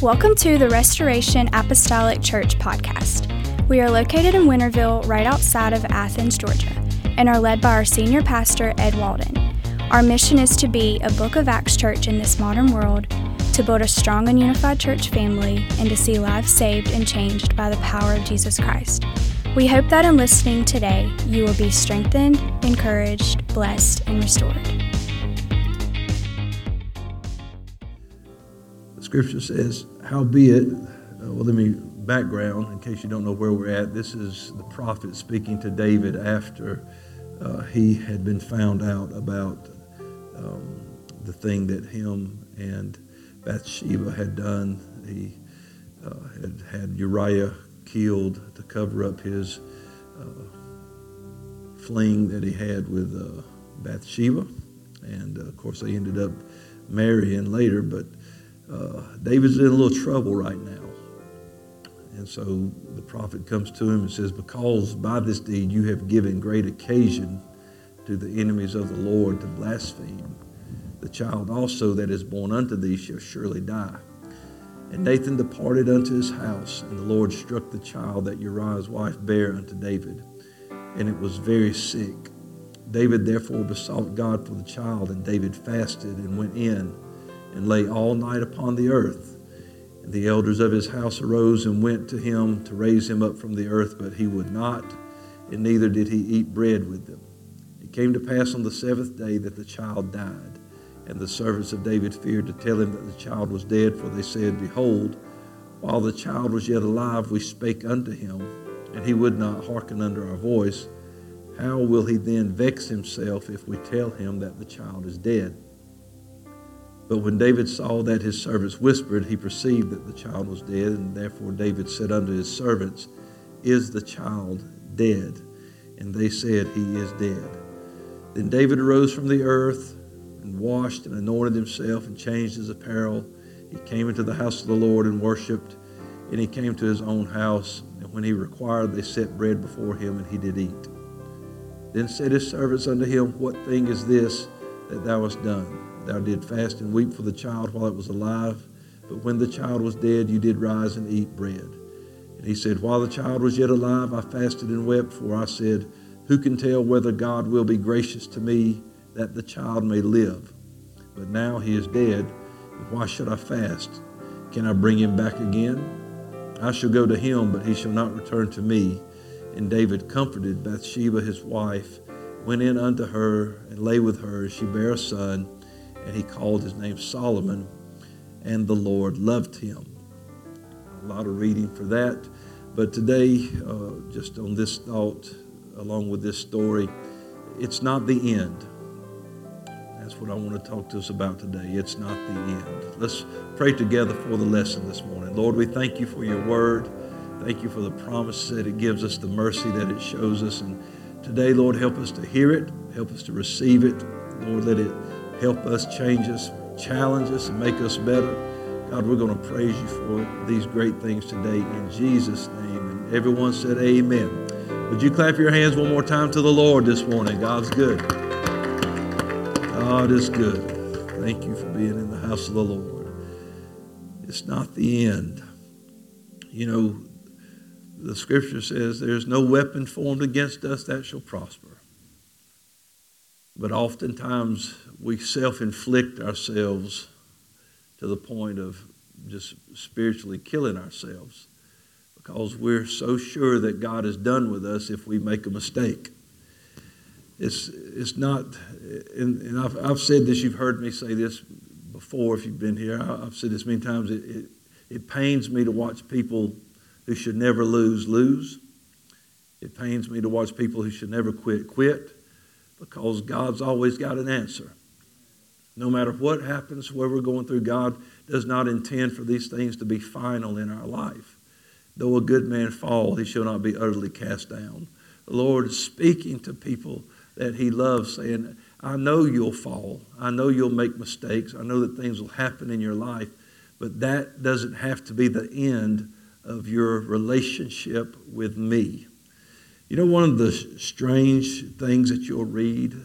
Welcome to the Restoration Apostolic Church podcast. We are located in Winterville, right outside of Athens, Georgia, and are led by our senior pastor, Ed Walden. Our mission is to be a Book of Acts church in this modern world, to build a strong and unified church family, and to see lives saved and changed by the power of Jesus Christ. We hope that in listening today, you will be strengthened, encouraged, blessed, and restored. The scripture says, howbeit, let me background in case you don't know where we're at. This is the prophet speaking to David after he had been found out about the thing that him and Bathsheba had done. He had Uriah killed to cover up his fling that he had with Bathsheba. And of course they ended up marrying later, but David's in a little trouble right now. And so the prophet comes to him and says, because by this deed you have given great occasion to the enemies of the Lord to blaspheme, the child also that is born unto thee shall surely die. And Nathan departed unto his house, and the Lord struck the child that Uriah's wife bare unto David, and it was very sick. David therefore besought God for the child, and David fasted and went in and lay all night upon the earth. And the elders of his house arose and went to him to raise him up from the earth, but he would not, and neither did he eat bread with them. It came to pass on the seventh day that the child died. And the servants of David feared to tell him that the child was dead, for they said, behold, while the child was yet alive, we spake unto him, and he would not hearken unto our voice. How will he then vex himself if we tell him that the child is dead? But when David saw that his servants whispered, he perceived that the child was dead, and therefore David said unto his servants, is the child dead? And they said, he is dead. Then David arose from the earth, and washed and anointed himself and changed his apparel. He came into the house of the Lord and worshipped, and he came to his own house. And when he required, they set bread before him, and he did eat. Then said his servants unto him, what thing is this that thou hast done? Thou did fast and weep for the child while it was alive, but when the child was dead, you did rise and eat bread. And he said, while the child was yet alive, I fasted and wept, for I said, who can tell whether God will be gracious to me, that the child may live? But now he is dead, and why should I fast? Can I bring him back again? I shall go to him, but he shall not return to me. And David comforted Bathsheba his wife, went in unto her, and lay with her, and she bare a son, and he called his name Solomon, and the Lord loved him. A lot of reading for that, but today, just on this thought, along with this story, it's not the end. That's what I want to talk to us about today. It's not the end. Let's pray together for the lesson this morning. Lord, we thank you for your word. Thank you for the promise that it gives us, the mercy that it shows us. And today, Lord, help us to hear it. Help us to receive it. Lord, let it help us, change us, challenge us, and make us better. God, we're going to praise you for these great things today in Jesus' name. And everyone said amen. Would you clap your hands one more time to the Lord this morning? God's good. God is good. Thank you for being in the house of the Lord. It's not the end. You know, the scripture says there's no weapon formed against us that shall prosper. But oftentimes we self-inflict ourselves to the point of just spiritually killing ourselves because we're so sure that God is done with us if we make a mistake. It's not, and I've said this, you've heard me say this before if you've been here. I've said this many times. It pains me to watch people who should never lose. It pains me to watch people who should never quit, because God's always got an answer. No matter what happens, where we're going through, God does not intend for these things to be final in our life. Though a good man fall, he shall not be utterly cast down. The Lord is speaking to people that he loves, saying, I know you'll fall. I know you'll make mistakes. I know that things will happen in your life, but that doesn't have to be the end of your relationship with me. You know, one of the strange things that you'll read,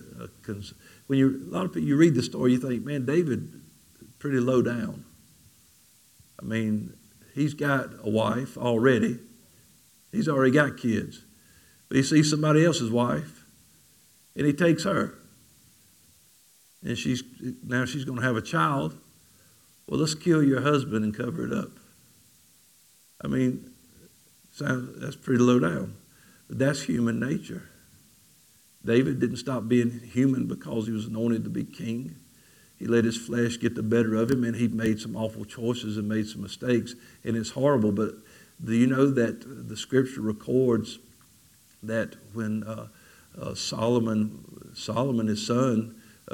when a lot of people, you read the story, you think, man, David, pretty low down. I mean, he's got a wife already. He's already got kids. But he sees somebody else's wife, and he takes her. And now she's going to have a child. Well, let's kill your husband and cover it up. I mean, that's pretty low down. But that's human nature. David didn't stop being human because he was anointed to be king. He let his flesh get the better of him, and he made some awful choices and made some mistakes, and it's horrible. But do you know that the scripture records that when Solomon, his son,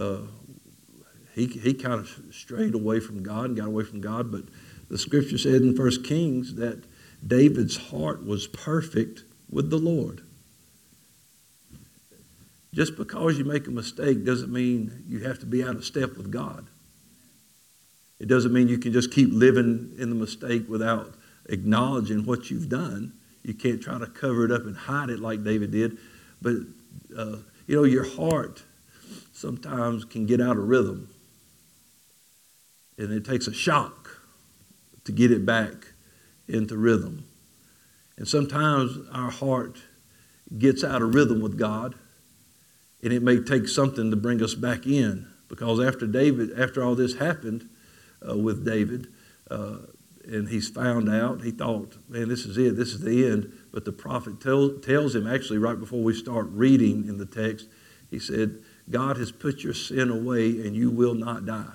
he kind of strayed away from God and got away from God, but the scripture said in 1 Kings that David's heart was perfect with the Lord. Just because you make a mistake doesn't mean you have to be out of step with God. It doesn't mean you can just keep living in the mistake without acknowledging what you've done. You can't try to cover it up and hide it like David did. But, your heart sometimes can get out of rhythm. And it takes a shock to get it back into rhythm. And sometimes our heart gets out of rhythm with God. And it may take something to bring us back in. Because after all this happened with David, and he's found out, he thought, man, this is it, this is the end. But the prophet tells him, actually right before we start reading in the text, he said, God has put your sin away and you will not die.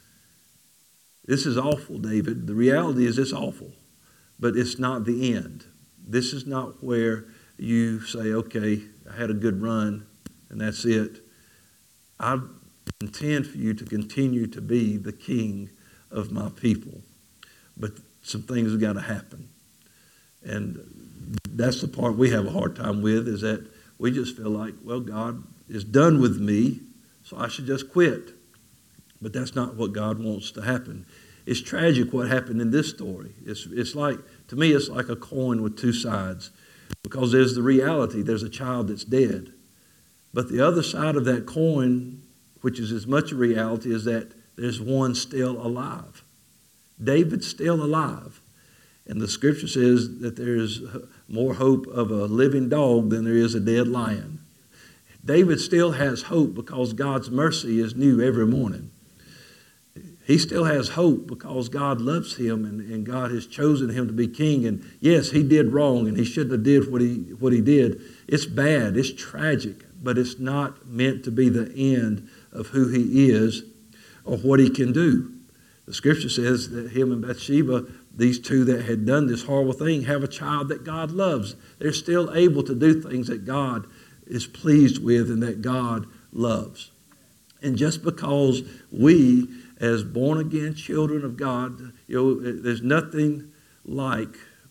This is awful, David. The reality is it's awful, but it's not the end. This is not where you say, okay, I had a good run and that's it. I intend for you to continue to be the king of my people. But some things have got to happen. And that's the part we have a hard time with, is that we just feel like, well, God is done with me, so I should just quit. But that's not what God wants to happen. It's tragic what happened in this story. It's like, to me, it's like a coin with two sides. Because there's the reality, there's a child that's dead. But the other side of that coin, which is as much a reality, is that there's one still alive. David's still alive. And the scripture says that there's more hope of a living dog than there is a dead lion. David still has hope because God's mercy is new every morning. He still has hope because God loves him and God has chosen him to be king. And yes, he did wrong and he shouldn't have did what he did. It's bad. It's tragic. But it's not meant to be the end of who he is or what he can do. The scripture says that him and Bathsheba, these two that had done this horrible thing, have a child that God loves. They're still able to do things that God is pleased with and that God loves. And just because we, as born-again children of God, there's nothing like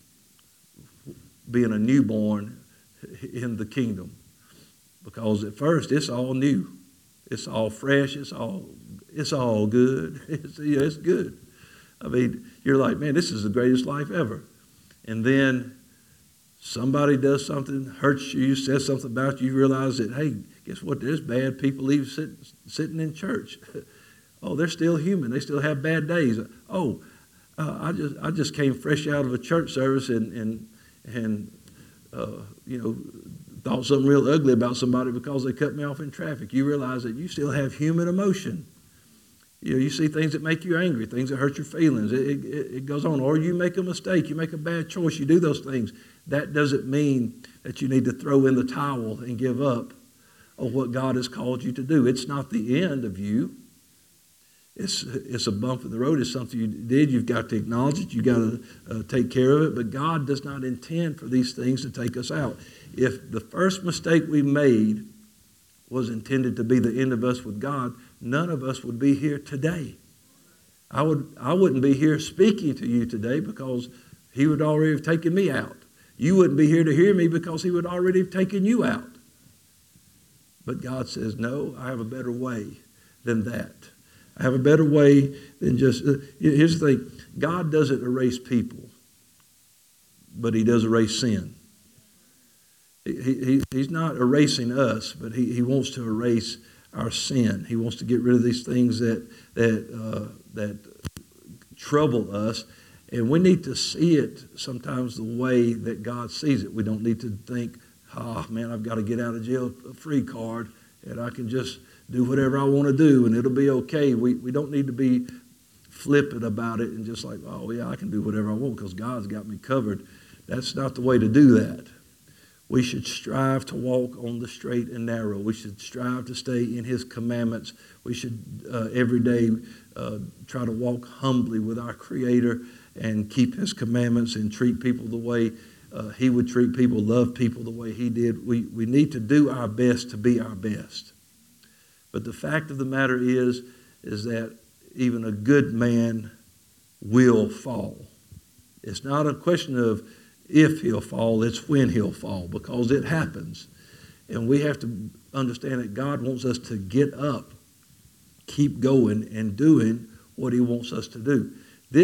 being a newborn in the kingdom. Because at first, it's all new. It's all fresh. It's all good. It's good. I mean, you're like, man, this is the greatest life ever. And then somebody does something, hurts you, says something about you, you realize that, hey, guess what? There's bad people even sitting in church. Oh, they're still human. They still have bad days. Oh, I just came fresh out of a church service and thought something real ugly about somebody because they cut me off in traffic. You realize that you still have human emotion. You see things that make you angry, things that hurt your feelings. It goes on. Or you make a mistake, you make a bad choice, you do those things. That doesn't mean that you need to throw in the towel and give up on what God has called you to do. It's not the end of you. It's a bump in the road. It's something you did. You've got to acknowledge it. You've got to take care of it. But God does not intend for these things to take us out. If the first mistake we made was intended to be the end of us with God, none of us would be here today. I wouldn't be here speaking to you today because he would already have taken me out. You wouldn't be here to hear me because he would already have taken you out. But God says, no, I have a better way than that. I have a better way than just... here's the thing. God doesn't erase people, but he does erase sin. He's not erasing us, but he wants to erase our sin. He wants to get rid of these things that trouble us. And we need to see it sometimes the way that God sees it. We don't need to think, oh, man, I've got to get out of jail free card, and I can just do whatever I want to do, and it'll be okay. We don't need to be flippant about it and just like, oh, yeah, I can do whatever I want because God's got me covered. That's not the way to do that. We should strive to walk on the straight and narrow. We should strive to stay in His commandments. We should every day try to walk humbly with our Creator and keep His commandments and treat people the way He would treat people, love people the way He did. We need to do our best to be our best. But the fact of the matter is that even a good man will fall. It's not a question of if he'll fall, it's when he'll fall, because it happens. And we have to understand that God wants us to get up, keep going, and doing what He wants us to do.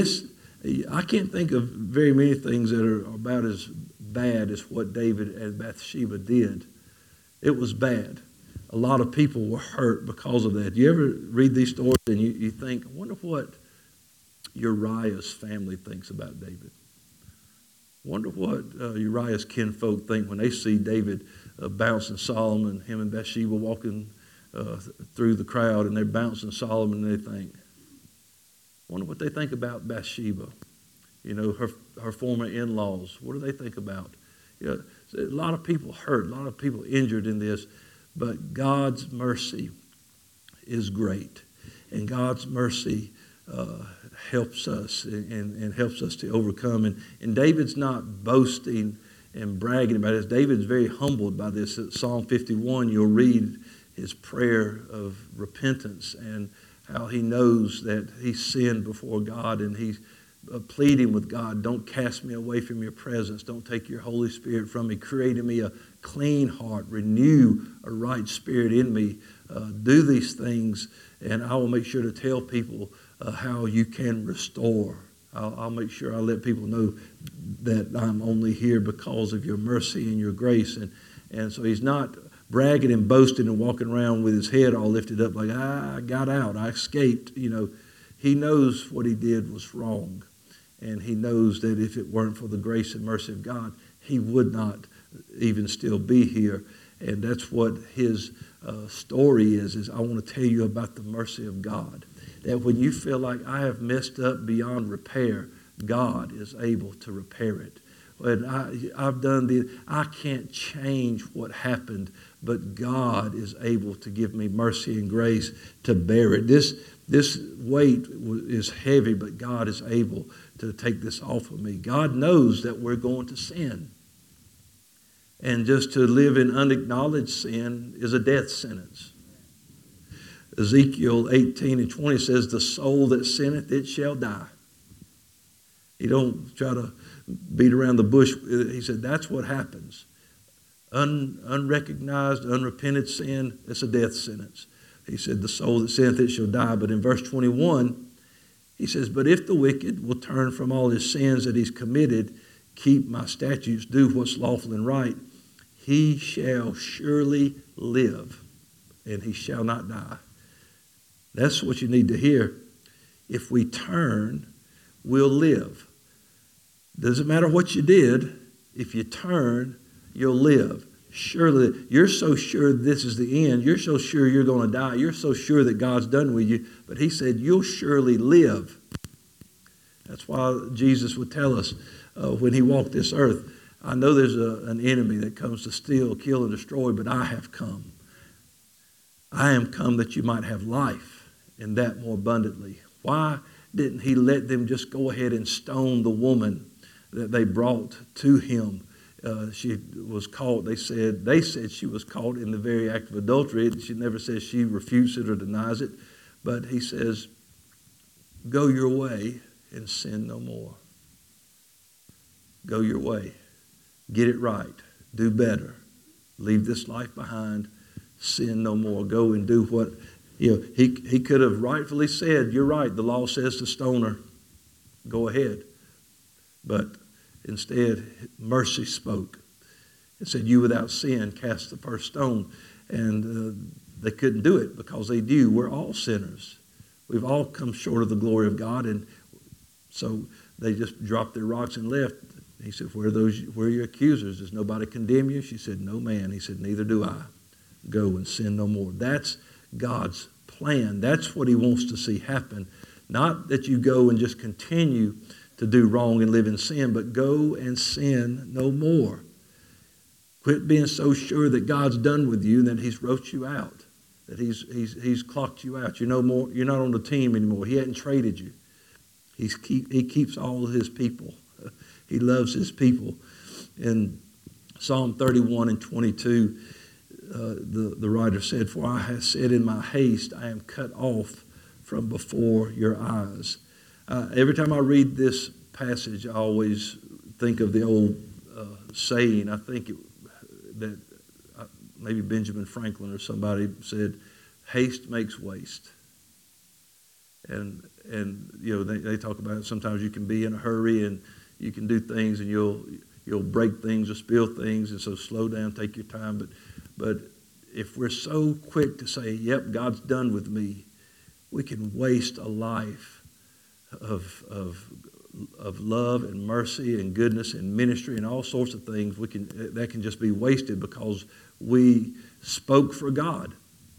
I can't think of very many things that are about as bad as what David and Bathsheba did. It was bad. A lot of people were hurt because of that. You ever read these stories and you think, I wonder what Uriah's family thinks about David? Wonder what Uriah's kinfolk think when they see David bouncing Solomon, him and Bathsheba walking through the crowd, and they're bouncing Solomon, and they think, wonder what they think about Bathsheba. You know, her former in-laws. What do they think about? You know, a lot of people hurt, a lot of people injured in this, but God's mercy is great, and God's mercy helps us and helps us to overcome. And David's not boasting and bragging about this. David's very humbled by this. At Psalm 51, you'll read his prayer of repentance and how he knows that he sinned before God, and he's pleading with God, don't cast me away from your presence. Don't take your Holy Spirit from me. Create in me a clean heart. Renew a right spirit in me. Do these things, and I will make sure to tell people how you can restore. I'll make sure I let people know that I'm only here because of your mercy and your grace. And so he's not bragging and boasting and walking around with his head all lifted up like, I got out, I escaped. You know, he knows what he did was wrong. And he knows that if it weren't for the grace and mercy of God, he would not even still be here. And that's what his story is I want to tell you about the mercy of God. That when you feel like I have messed up beyond repair, God is able to repair it. And I can't change what happened, but God is able to give me mercy and grace to bear it. This weight is heavy, but God is able to take this off of me. God knows that we're going to sin. And just to live in unacknowledged sin is a death sentence. Ezekiel 18:20 says, the soul that sinneth, it shall die. He don't try to beat around the bush. He said, that's what happens. Unrecognized, unrepented sin, it's a death sentence. He said, the soul that sinneth, it shall die. But in verse 21, he says, but if the wicked will turn from all his sins that he's committed, keep my statutes, do what's lawful and right, he shall surely live, and he shall not die. That's what you need to hear. If we turn, we'll live. Doesn't matter what you did. If you turn, you'll live. Surely, you're so sure this is the end. You're so sure you're going to die. You're so sure that God's done with you. But he said, you'll surely live. That's why Jesus would tell us when he walked this earth, I know there's an enemy that comes to steal, kill, and destroy, but I have come. I am come that you might have life, and that more abundantly. Why didn't he let them just go ahead and stone the woman that they brought to him? She was caught. They said she was caught in the very act of adultery. She never says she refutes it or denies it. But he says, go your way and sin no more. Go your way. Get it right. Do better. Leave this life behind. Sin no more. Go and do what, he could have rightfully said, you're right, the law says to stone her. Go ahead. But instead, mercy spoke. It said, you without sin cast the first stone. And they couldn't do it because they knew we're all sinners. We've all come short of the glory of God. And so they just dropped their rocks and left. He said, where are your accusers? Does nobody condemn you? She said, no, man. He said, neither do I. Go and sin no more. That's God's plan. That's what he wants to see happen. Not that you go and just continue to do wrong and live in sin, but go and sin no more. Quit being so sure that God's done with you and that he's wrote you out, that he's clocked you out. You're not on the team anymore. He hadn't traded you. He keeps all of his people. He loves his people. In Psalm 31 and 22, the writer said, for I have said in my haste, I am cut off from before your eyes. Every time I read this passage, I always think of the old saying. I think that maybe Benjamin Franklin or somebody said, haste makes waste. And they talk about it. Sometimes you can be in a hurry and you can do things and you'll break things or spill things, and so slow down, take your time. But if we're so quick to say, yep, God's done with me, we can waste a life of love and mercy and goodness and ministry and all sorts of things. That can just be wasted because we spoke for God.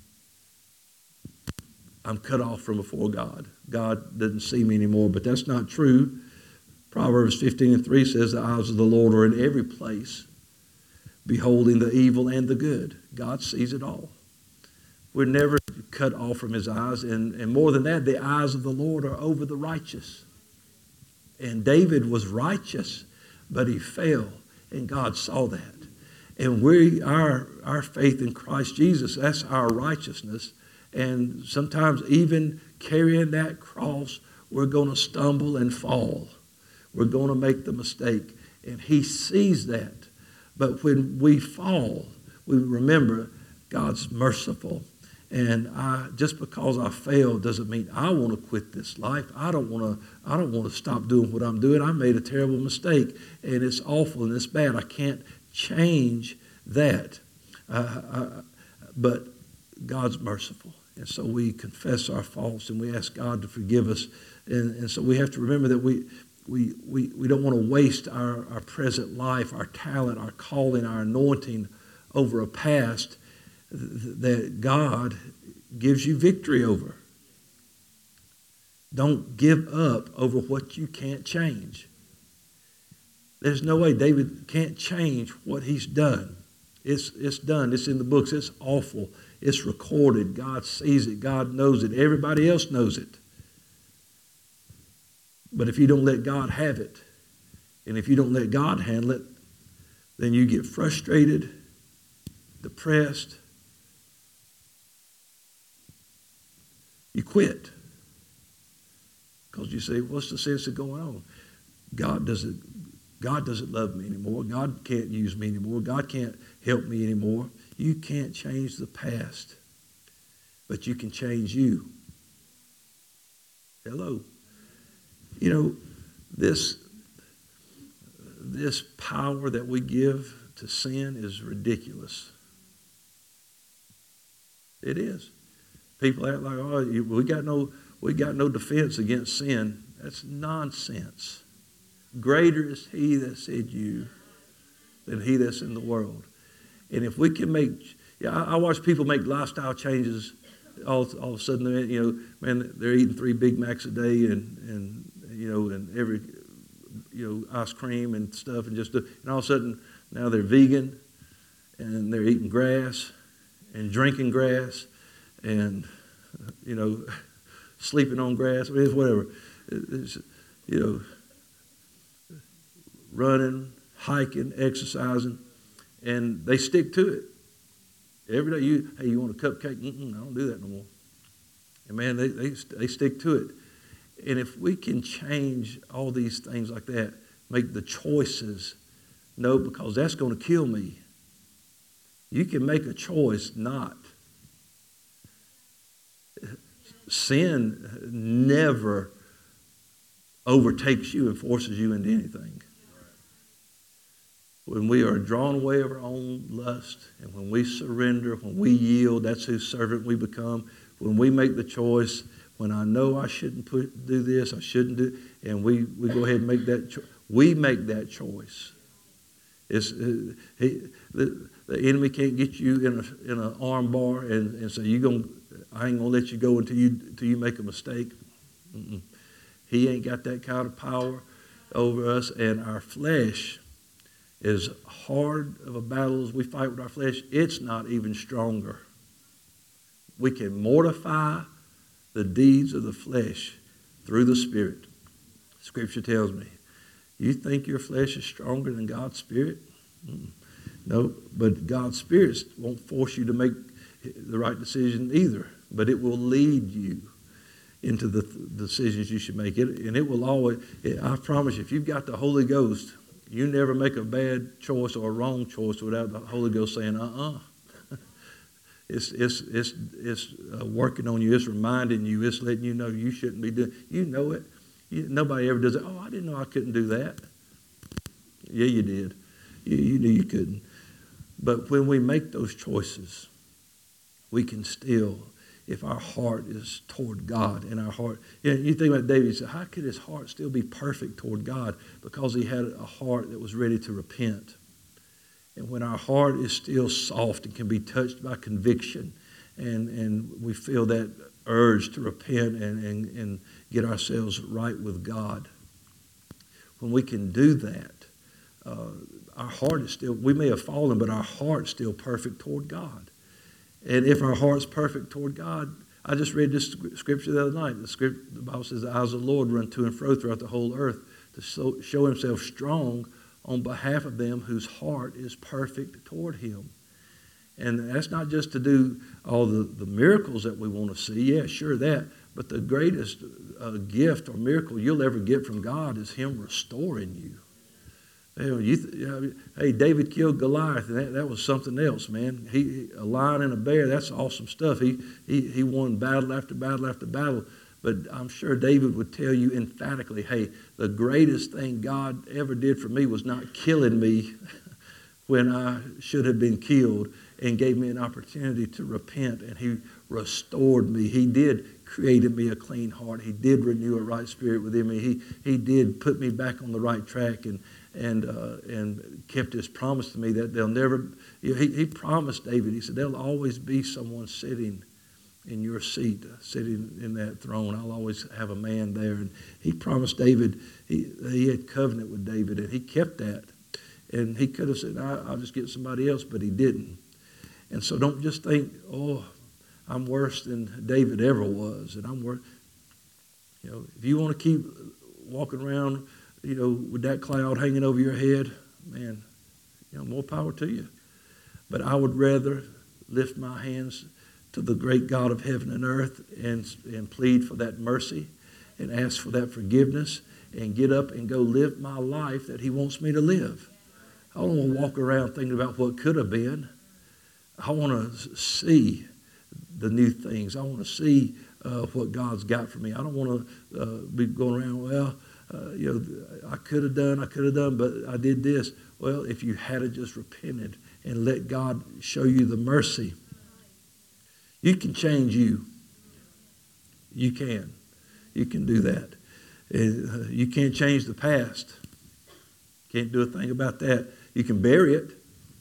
I'm cut off from before God. God doesn't see me anymore, but that's not true. Proverbs 15:3 says the eyes of the Lord are in every place, beholding the evil and the good. God sees it all. We're never cut off from his eyes. And more than that, the eyes of the Lord are over the righteous. And David was righteous, but he fell, and God saw that. And our faith in Christ Jesus, that's our righteousness. And sometimes even carrying that cross, we're going to stumble and fall. We're going to make the mistake. And he sees that. But when we fall, we remember God's merciful. And just because I failed doesn't mean I want to quit this life. I don't want to stop doing what I'm doing. I made a terrible mistake, and it's awful and it's bad. I can't change that. But God's merciful. And so we confess our faults and we ask God to forgive us. And so we have to remember that we don't want to waste our present life, our talent, our calling, our anointing over a past that God gives you victory over. Don't give up over what you can't change. There's no way David can't change what he's done. It's done. It's in the books. It's awful. It's recorded. God sees it. God knows it. Everybody else knows it. But if you don't let God have it, and if you don't let God handle it, then you get frustrated, depressed. You quit. Because you say, what's the sense of going on? God doesn't love me anymore. God can't use me anymore. God can't help me anymore. You can't change the past, but you can change you. Hello. You know, this power that we give to sin is ridiculous. It is. People act like, oh, we got no defense against sin. That's nonsense. Greater is he that's in you than he that's in the world. And if we can I watch people make lifestyle changes. All of a sudden, they're eating 3 Big Macs a day and every, ice cream and stuff, and all of a sudden now they're vegan and they're eating grass and drinking grass and sleeping on grass, whatever. It's, running, hiking, exercising, and they stick to it. Every day, you want a cupcake? I don't do that no more. And man, they stick to it. And if we can change all these things like that, make the choices, no, because that's going to kill me. You can make a choice not. Sin never overtakes you and forces you into anything. When we are drawn away of our own lust, and when we surrender, when we yield, that's whose servant we become. When we make the choice, when I know I shouldn't do this, I shouldn't do, and we go ahead and make that choice. We make that choice. The enemy can't get you in an arm bar and say, I ain't gonna let you go until you make a mistake. Mm-mm. He ain't got that kind of power over us, and our flesh, as hard of a battle as we fight with our flesh, it's not even stronger. We can mortify the deeds of the flesh through the Spirit. Scripture tells me. You think your flesh is stronger than God's Spirit? Mm-mm. No, but God's Spirit won't force you to make the right decision either, but it will lead you into the decisions you should make. And it will always, I promise you, if you've got the Holy Ghost, you never make a bad choice or a wrong choice without the Holy Ghost saying, It's working on you. It's reminding you. It's letting you know you shouldn't be doing. You know it. Nobody ever does it. Oh, I didn't know I couldn't do that. Yeah, you did. You knew you couldn't. But when we make those choices, we can still, if our heart is toward God and our heart, you think about David, you say, how could his heart still be perfect toward God? Because he had a heart that was ready to repent. And when our heart is still soft and can be touched by conviction, and we feel that urge to repent and get ourselves right with God, when we can do that, our heart is still, we may have fallen, but our heart's still perfect toward God. And if our heart's perfect toward God, I just read this scripture the other night. The Bible says the eyes of the Lord run to and fro throughout the whole earth to show himself strong on behalf of them whose heart is perfect toward him. And that's not just to do all the miracles that we want to see. Yeah, sure that. But the greatest gift or miracle you'll ever get from God is him restoring you. Hey, David killed Goliath, and that was something else, man. A lion and a bear, that's awesome stuff. He won battle after battle after battle. But I'm sure David would tell you emphatically, hey, the greatest thing God ever did for me was not killing me when I should have been killed, and gave me an opportunity to repent, and he restored me. He did create in me a clean heart. He did renew a right spirit within me. He did put me back on the right track, and kept his promise to me that they'll never, he promised David, he said, there'll always be someone sitting in your seat, sitting in that throne. I'll always have a man there. And he promised David, he had covenant with David, and he kept that. And he could have said, I'll just get somebody else, but he didn't. And so don't just think, oh, I'm worse than David ever was, and I'm worse. If you want to keep walking around, with that cloud hanging over your head, man, more power to you. But I would rather lift my hands to the great God of heaven and earth and plead for that mercy and ask for that forgiveness and get up and go live my life that he wants me to live. I don't want to walk around thinking about what could have been. I want to see the new things. I want to see what God's got for me. I don't want to be going around, I could have done, but I did this. Well, if you had just repented and let God show you the mercy, you can change you. You can. You can do that. You can't change the past. Can't do a thing about that. You can bury it.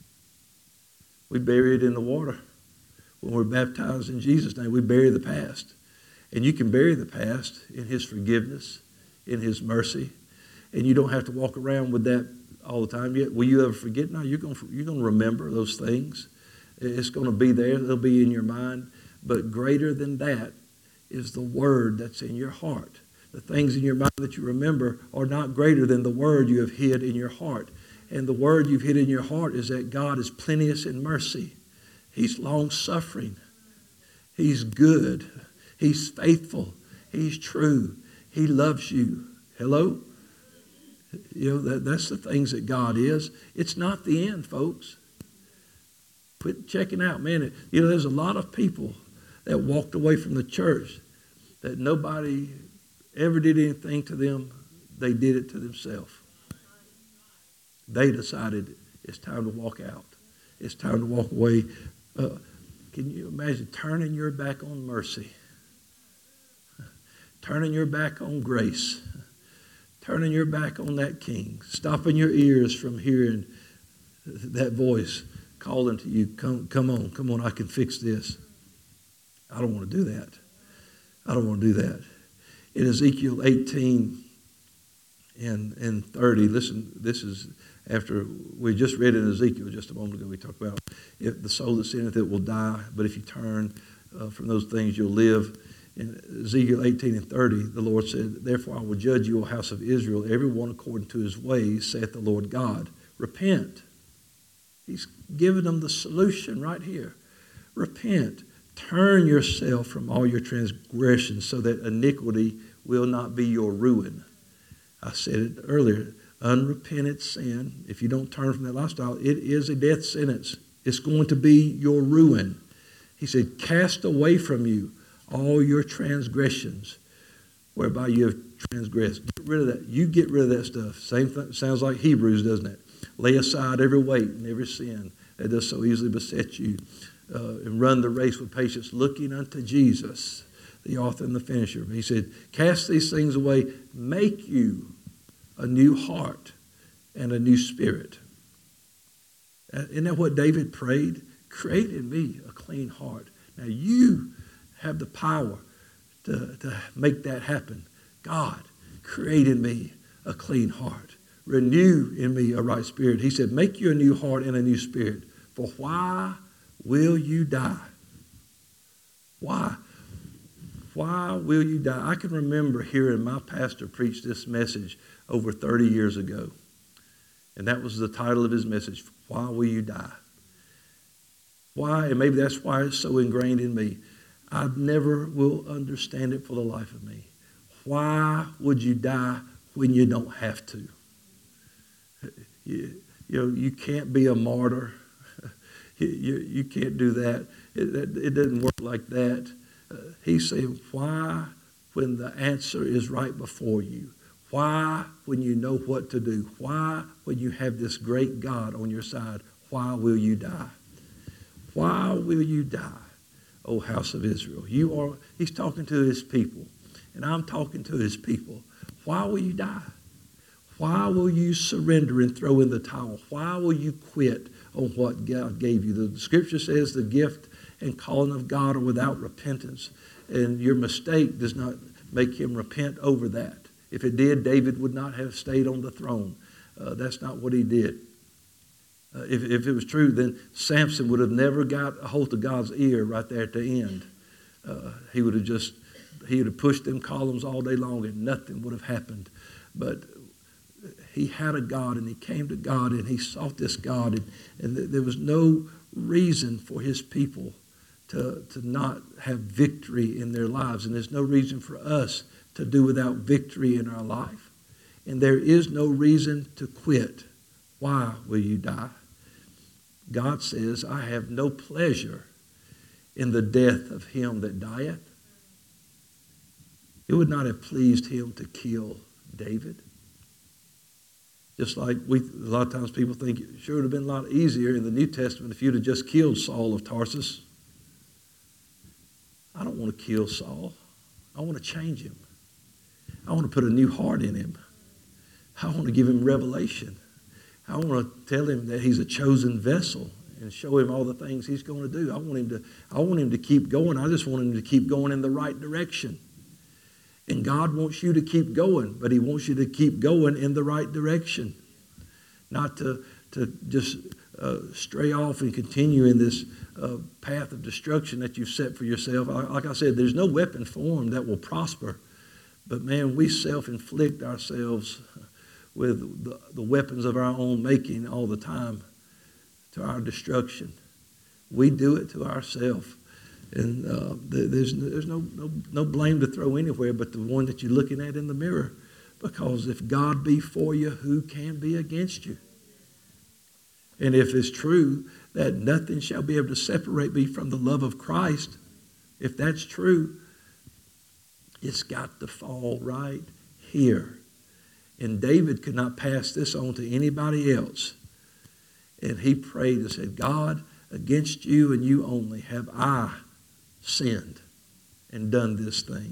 We bury it in the water. When we're baptized in Jesus' name, we bury the past. And you can bury the past in his forgiveness, in his mercy. And you don't have to walk around with that all the time. Will you ever forget? No, you're going to remember those things. It's going to be there. They'll be in your mind. But greater than that is the word that's in your heart. The things in your mind that you remember are not greater than the word you have hid in your heart. And the word you've hid in your heart is that God is plenteous in mercy. He's long-suffering. He's good. He's faithful. He's true. He loves you. Hello? That's the things that God is. It's not the end, folks. Quit checking out, man. There's a lot of people that walked away from the church that nobody ever did anything to them. They did it to themselves. They decided it's time to walk out. It's time to walk away. Can you imagine turning your back on mercy? turning your back on grace, turning your back on that King, stopping your ears from hearing that voice calling to you, come on, I can fix this. I don't want to do that. I don't want to do that. In Ezekiel 18 and 30, listen, this is after we just read in Ezekiel just a moment ago, we talked about if the soul that sinneth it will die, but if you turn from those things, you'll live. In Ezekiel 18 and 30, the Lord said, therefore I will judge you, O house of Israel, every one according to his ways, saith the Lord God. Repent. He's given them the solution right here. Repent. Turn yourself from all your transgressions so that iniquity will not be your ruin. I said it earlier. Unrepentant sin, if you don't turn from that lifestyle, it is a death sentence. It's going to be your ruin. He said, cast away from you all your transgressions whereby you have transgressed. Get rid of that. You get rid of that stuff. Same thing, sounds like Hebrews, doesn't it? Lay aside every weight and every sin that does so easily beset you, and run the race with patience, looking unto Jesus, the author and the finisher. He said, cast these things away, make you a new heart and a new spirit. Isn't that what David prayed? Create in me a clean heart. Now you have the power to make that happen. God, create in me a clean heart. Renew in me a right spirit. He said, make you a new heart and a new spirit. For why will you die? Why? Why will you die? I can remember hearing my pastor preach this message over 30 years ago. And that was the title of his message, Why Will You Die? Why? And maybe that's why it's so ingrained in me. I never will understand it for the life of me. Why would you die when you don't have to? You can't be a martyr. You can't do that. It doesn't work like that. He's saying, why when the answer is right before you? Why when you know what to do? Why when you have this great God on your side? Why will you die? Why will you die, O house of Israel? He's talking to his people, and I'm talking to his people. Why will you die? Why will you surrender and throw in the towel? Why will you quit on what God gave you? The scripture says the gift and calling of God are without repentance, and your mistake does not make him repent over that. If it did, David would not have stayed on the throne. That's not what he did. If it was true, then Samson would have never got a hold of God's ear right there at the end. He would have pushed them columns all day long and nothing would have happened. But he had a God, and he came to God, and he sought this God, and there was no reason for his people to not have victory in their lives. And there's no reason for us to do without victory in our life. And there is no reason to quit. Why will you die? God says, I have no pleasure in the death of him that dieth. It would not have pleased him to kill David. Just like a lot of times people think it sure would have been a lot easier in the New Testament if you'd have just killed Saul of Tarsus. I don't want to kill Saul. I want to change him. I want to put a new heart in him. I want to give him revelation. I want to tell him that he's a chosen vessel and show him all the things he's going to do. I want him to keep going. I just want him to keep going in the right direction. And God wants you to keep going, but he wants you to keep going in the right direction. Not to just stray off and continue in this path of destruction that you've set for yourself. Like I said, there's no weapon formed that will prosper. But man, we self-inflict ourselves with the weapons of our own making all the time to our destruction. We do it to ourselves. And there's no blame to throw anywhere but the one that you're looking at in the mirror. Because if God be for you, who can be against you? And if it's true that nothing shall be able to separate me from the love of Christ, if that's true, it's got to fall right here. And David could not pass this on to anybody else. And he prayed and said, God, against you and you only have I sinned and done this thing.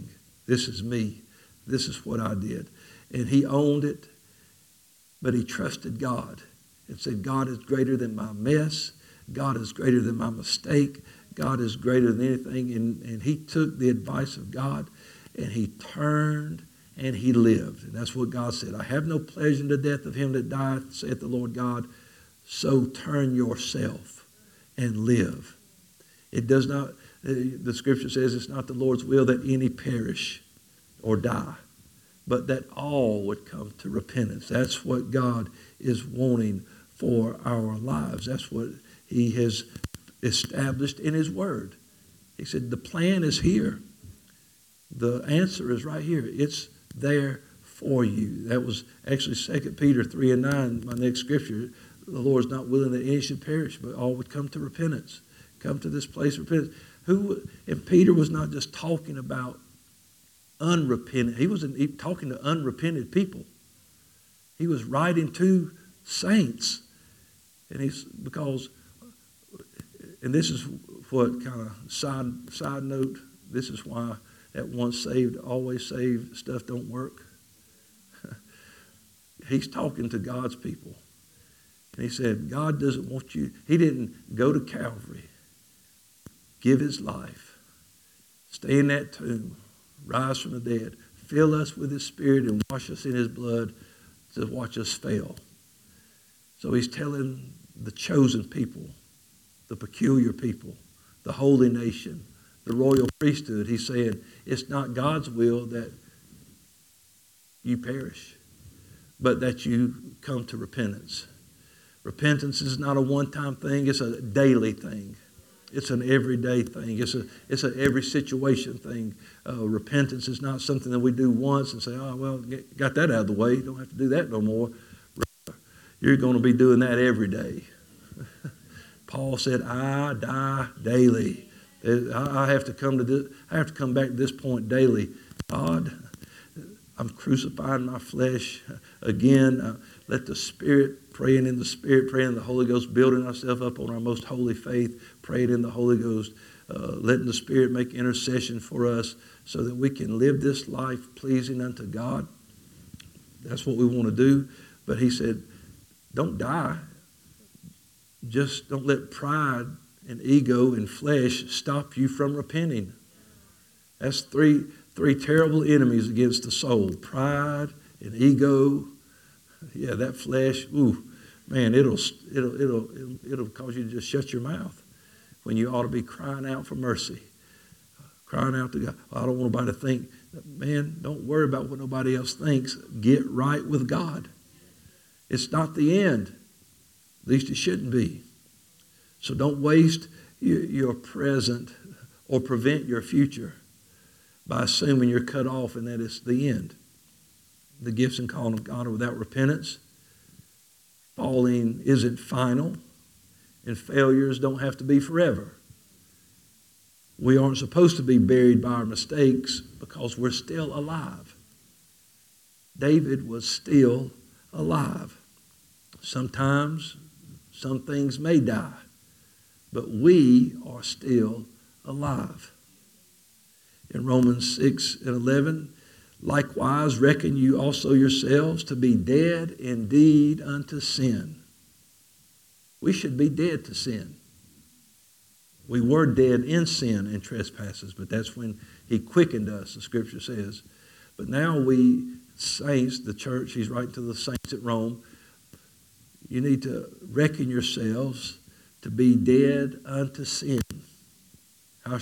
This is me. This is what I did. And he owned it, but he trusted God and said, God is greater than my mess. God is greater than my mistake. God is greater than anything. And he took the advice of God, and he turned and he lived. And that's what God said. I have no pleasure in the death of him that dieth, saith the Lord God. So turn yourself and live. It does not, the scripture says it's not the Lord's will that any perish or die, but that all would come to repentance. That's what God is wanting for our lives. That's what he has established in his word. He said, the plan is here. The answer is right here. It's there for you. That was actually 2 Peter 3:9, my next scripture. The Lord is not willing that any should perish, but all would come to repentance. Come to this place of repentance. And Peter was not just talking about unrepentant. He wasn't talking to unrepentant people. He was writing to saints. And this is what kind of side note, this is why that once saved, always saved stuff don't work. He's talking to God's people. And he said, God doesn't want you. He didn't go to Calvary, give his life, stay in that tomb, rise from the dead, fill us with his spirit and wash us in his blood to watch us fail. So he's telling the chosen people, the peculiar people, the holy nation, the royal priesthood, he's saying it's not God's will that you perish, but that you come to repentance. Repentance is not a one-time thing. It's a daily thing. It's an everyday thing. It's an every situation thing. Repentance is not something that we do once and say, oh, well, got that out of the way. You don't have to do that no more. You're going to be doing that every day. Paul said, I die daily. I have to come back to this point daily. God, I'm crucifying my flesh again. Let the Spirit, praying in the Spirit, praying in the Holy Ghost, building ourselves up on our most holy faith, praying in the Holy Ghost, letting the Spirit make intercession for us so that we can live this life pleasing unto God. That's what we want to do. But he said, don't die. Just don't let pride and ego and flesh stop you from repenting. That's three terrible enemies against the soul. Pride and ego. Yeah, that flesh. Ooh, man, it'll cause you to just shut your mouth when you ought to be crying out for mercy, crying out to God. I don't want nobody to think. Man, don't worry about what nobody else thinks. Get right with God. It's not the end. At least it shouldn't be. So don't waste your present or prevent your future by assuming you're cut off and that it's the end. The gifts and calling of God are without repentance. Falling isn't final, and failures don't have to be forever. We aren't supposed to be buried by our mistakes because we're still alive. David was still alive. Sometimes some things may die, but we are still alive. In Romans 6:11, likewise reckon you also yourselves to be dead indeed unto sin. We should be dead to sin. We were dead in sin and trespasses, but that's when he quickened us, the scripture says. But now we saints, the church, he's writing to the saints at Rome, you need to reckon yourselves to be dead unto sin. How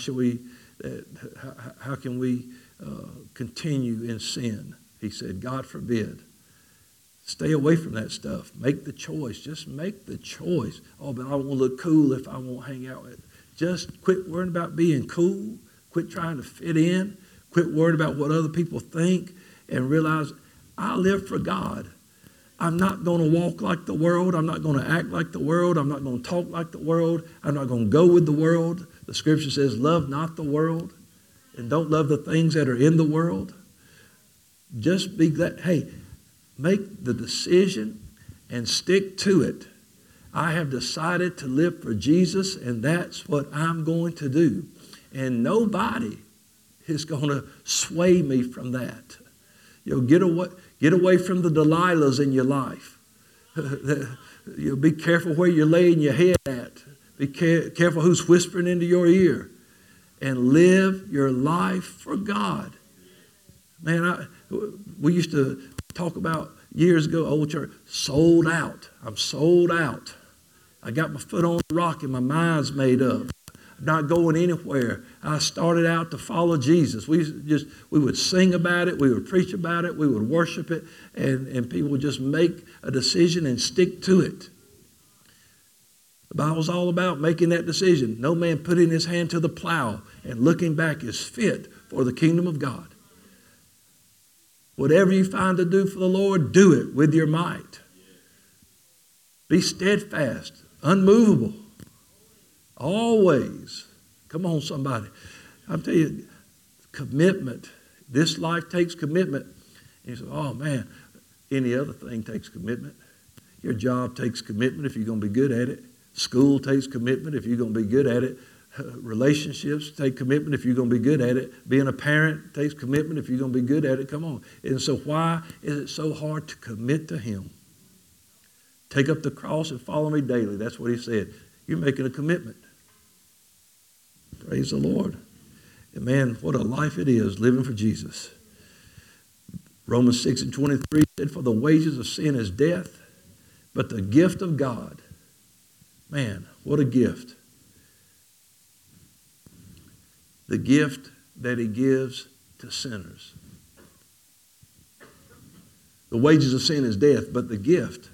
can we continue in sin? He said, God forbid. Stay away from that stuff. Make the choice. Just make the choice. Oh, but I won't look cool if I won't hang out with it. Just quit worrying about being cool. Quit trying to fit in. Quit worrying about what other people think and realize I live for God. I'm not going to walk like the world. I'm not going to act like the world. I'm not going to talk like the world. I'm not going to go with the world. The scripture says, love not the world and don't love the things that are in the world. Just be glad. Hey, make the decision and stick to it. I have decided to live for Jesus, and that's what I'm going to do. And nobody is going to sway me from that. Get away from the Delilahs in your life. Be careful where you're laying your head at. Be careful who's whispering into your ear. And live your life for God. Man, we used to talk about years ago, old church, sold out. I'm sold out. I got my foot on the rock and my mind's made up. I'm not going anywhere. I started out to follow Jesus. We would sing about it. We would preach about it. We would worship it. And people would just make a decision and stick to it. The Bible's all about making that decision. No man putting his hand to the plow and looking back is fit for the kingdom of God. Whatever you find to do for the Lord, do it with your might. Be steadfast, unmovable, always. Come on, somebody. I'm telling you, commitment. This life takes commitment. And you say, oh man, any other thing takes commitment. Your job takes commitment if you're going to be good at it. School takes commitment if you're going to be good at it. Relationships take commitment if you're going to be good at it. Being a parent takes commitment if you're going to be good at it. Come on. And so why is it so hard to commit to Him? Take up the cross and follow me daily. That's what He said. You're making a commitment. Praise the Lord. And man, what a life it is living for Jesus. Romans 6:23 said, for the wages of sin is death, but the gift of God. Man, what a gift. The gift that He gives to sinners. The wages of sin is death, but the gift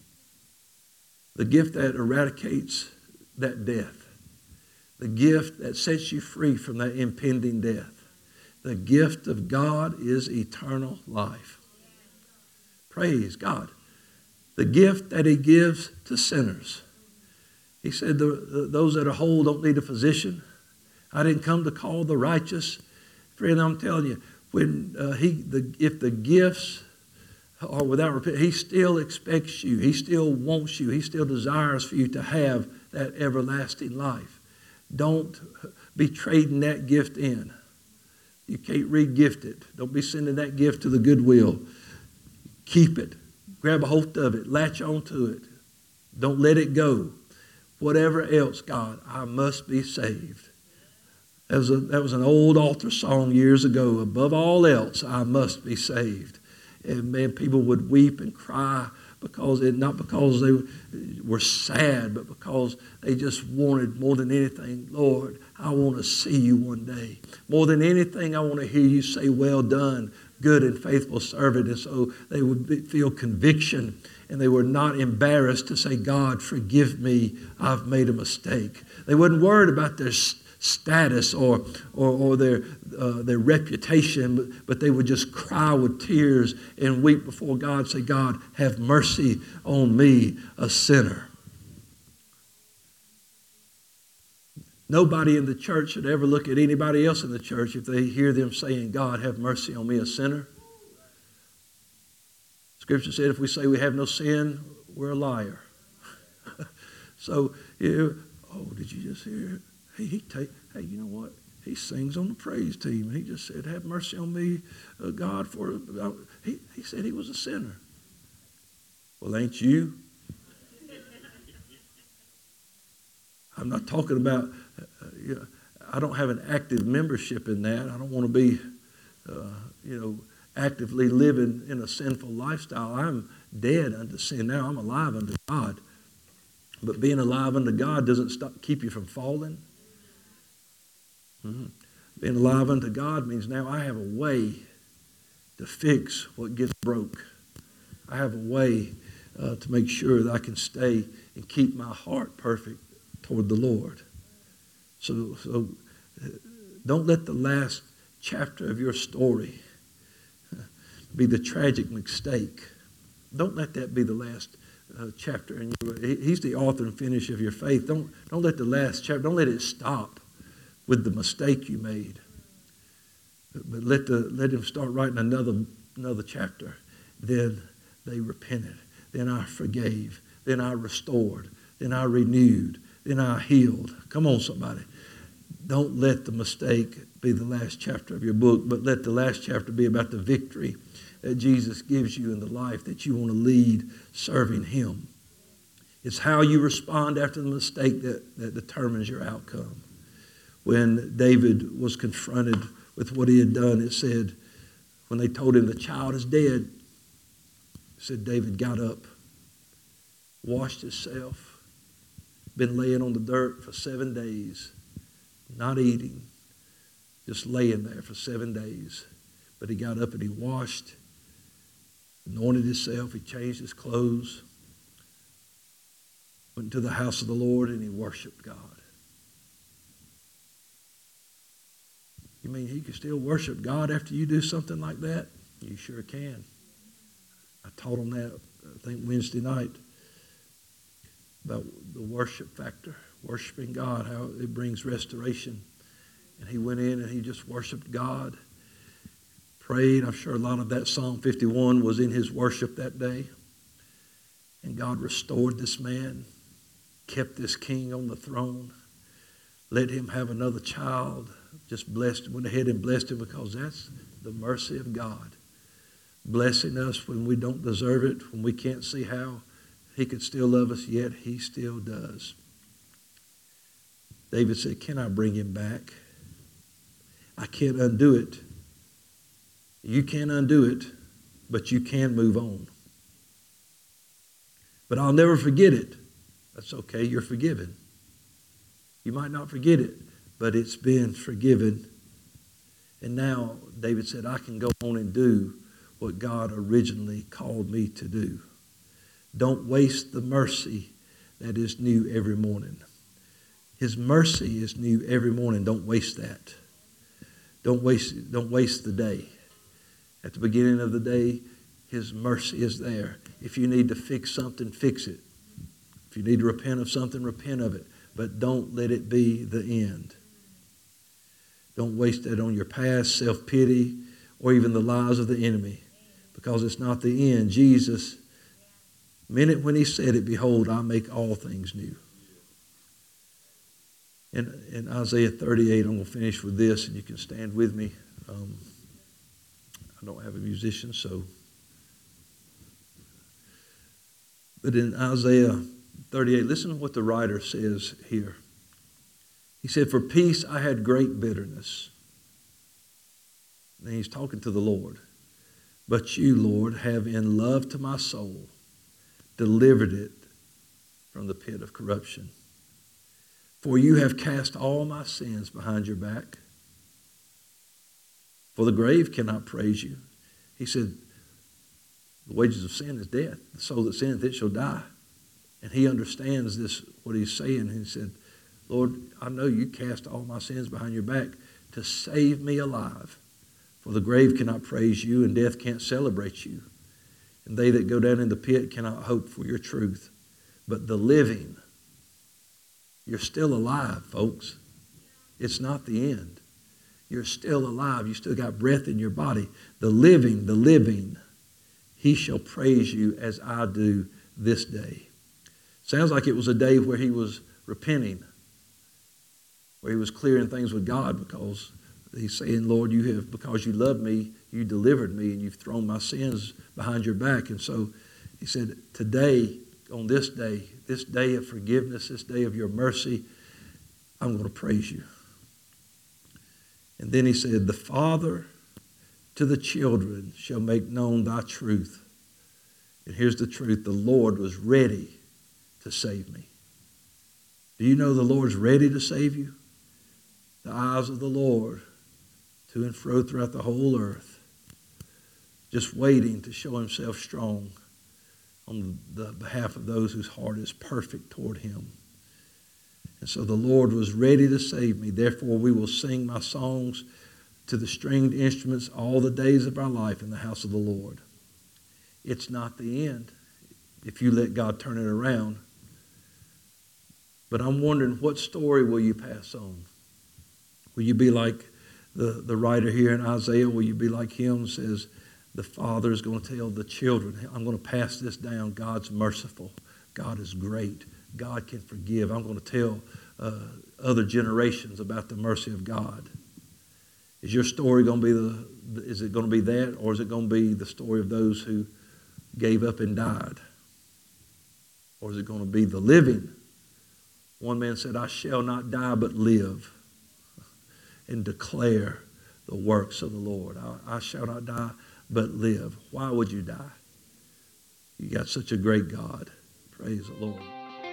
that eradicates that death, the gift that sets you free from that impending death, the gift of God is eternal life. Praise God. The gift that He gives to sinners. He said those that are whole don't need a physician. I didn't come to call the righteous. Friend, I'm telling you, if the gifts are without repentance, He still expects you. He still wants you. He still desires for you to have that everlasting life. Don't be trading that gift in. You can't re-gift it. Don't be sending that gift to the Goodwill. Keep it. Grab a hold of it. Latch onto it. Don't let it go. Whatever else, God, I must be saved. That was an old altar song years ago. Above all else, I must be saved. And man, people would weep and cry not because they were sad, but because they just wanted more than anything, Lord, I want to see you one day. More than anything, I want to hear you say, well done, good and faithful servant. And so they would feel conviction, and they were not embarrassed to say, God, forgive me, I've made a mistake. They weren't worried about their status or their reputation, but they would just cry with tears and weep before God, say, God, have mercy on me, a sinner. Nobody in the church should ever look at anybody else in the church if they hear them saying, God, have mercy on me, a sinner. Scripture said if we say we have no sin, we're a liar. So, did you just hear it? Hey, you know what? He sings on the praise team. And he just said, have mercy on me, God, for... He said he was a sinner. Well, ain't you? I'm not talking about... I don't have an active membership in that. I don't want to be, actively living in a sinful lifestyle. I'm dead unto sin now. I'm alive unto God. But being alive unto God doesn't keep you from falling. Mm-hmm. Being alive unto God means now I have a way to fix what gets broke. I have a way to make sure that I can stay and keep my heart perfect toward the Lord. So don't let the last chapter of your story be the tragic mistake. Don't let that be the last chapter. And He's the author and finisher of your faith. Don't let the last chapter, don't let it stop with the mistake you made. But let Him start writing another chapter. Then they repented. Then I forgave. Then I restored. Then I renewed. Then I healed. Come on, somebody. Don't let the mistake be the last chapter of your book, but let the last chapter be about the victory that Jesus gives you in the life that you want to lead serving him. It's how you respond after the mistake that determines your outcome. When David was confronted with what he had done, it said, when they told him the child is dead, it said David got up, washed himself, been laying on the dirt for 7 days, not eating, just laying there for 7 days. But he got up and he washed, anointed himself, he changed his clothes, went into the house of the Lord, and he worshiped God. You mean he can still worship God after you do something like that? You sure can. I taught him that, I think, Wednesday night about the worship factor, worshiping God, how it brings restoration. And he went in and he just worshiped God, prayed. I'm sure a lot of that Psalm 51 was in his worship that day. And God restored this man, kept this king on the throne, let him have another child, just blessed, went ahead and blessed him, because that's the mercy of God. Blessing us when we don't deserve it, when we can't see how he could still love us, yet he still does. David said, can I bring him back? I can't undo it. You can't undo it, but you can move on. But I'll never forget it. That's okay, you're forgiven. You might not forget it, but it's been forgiven. And now, David said, I can go on and do what God originally called me to do. Don't waste the mercy that is new every morning. His mercy is new every morning. Don't waste that. Don't waste the day. At the beginning of the day, his mercy is there. If you need to fix something, fix it. If you need to repent of something, repent of it. But don't let it be the end. Don't waste that on your past, self-pity, or even the lies of the enemy, because it's not the end. Jesus, minute when he said it, behold, I make all things new. In Isaiah 38, I'm going to finish with this, and you can stand with me. I don't have a musician, so. But in Isaiah 38, listen to what the writer says here. He said, for peace I had great bitterness. And he's talking to the Lord. But you, Lord, have in love to my soul delivered it from the pit of corruption. For you have cast all my sins behind your back. For the grave cannot praise you. He said, the wages of sin is death. The soul that sinneth, it shall die. And he understands this, what he's saying. He said, Lord, I know you cast all my sins behind your back to save me alive. For the grave cannot praise you, and death can't celebrate you. And they that go down in the pit cannot hope for your truth. But the living, you're still alive, folks. It's not the end. You're still alive. You still got breath in your body. The living, he shall praise you as I do this day. Sounds like it was a day where he was repenting, where he was clearing things with God, because he's saying, Lord, you have, because you love me, you delivered me, and you've thrown my sins behind your back. And so he said, today, on this day of forgiveness, this day of your mercy, I'm going to praise you. And then he said, the Father to the children shall make known thy truth. And here's the truth. The Lord was ready to save me. Do you know the Lord's ready to save you? The eyes of the Lord to and fro throughout the whole earth, just waiting to show himself strong on the behalf of those whose heart is perfect toward him. And so the Lord was ready to save me. Therefore, we will sing my songs to the stringed instruments all the days of our life in the house of the Lord. It's not the end if you let God turn it around. But I'm wondering, what story will you pass on? Will you be like the writer here in Isaiah? Will you be like him, says the father is going to tell the children, I'm going to pass this down. God's merciful. God is great. God can forgive. I'm going to tell other generations about the mercy of God? Is your story going to be is it going to be that, or is it going to be the story of those who gave up and died? Or is it going to be the living? One man said, I shall not die but live and declare the works of the Lord. I shall not die but live. Why would you die? You got such a great God. Praise the Lord.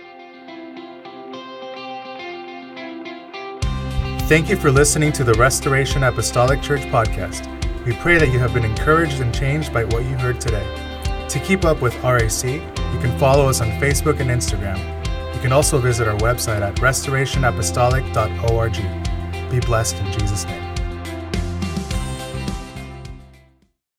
Thank you for listening to the Restoration Apostolic Church podcast. We pray that you have been encouraged and changed by what you heard today. To keep up with RAC, you can follow us on Facebook and Instagram. You can also visit our website at restorationapostolic.org. Be blessed in Jesus' name.